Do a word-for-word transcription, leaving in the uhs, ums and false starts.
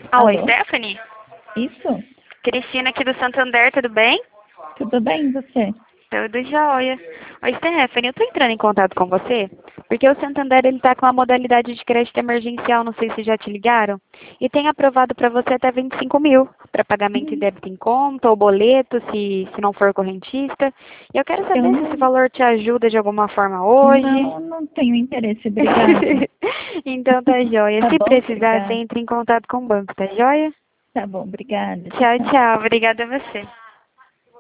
Ah, oi, Alô? Stephanie? Isso? Cristina aqui do Santander, tudo bem? Tudo bem, você? Tudo jóia. Oi, Stephanie, eu tô entrando em contato com você porque o Santander ele tá com a modalidade de crédito emergencial, não sei se já te ligaram, e tem aprovado para você até vinte e cinco mil para pagamento em Hum, débito em conta ou boleto, se, se não for correntista. E eu quero Eu saber se esse não, valor te ajuda de alguma forma hoje. não, não tenho interesse, obrigada. Então tá jóia. Tá Se bom, precisar, você obrigada. entre em contato com o banco, tá jóia? Tá bom, obrigada. Tchau, Tchau, tchau. tchau. Obrigada a você.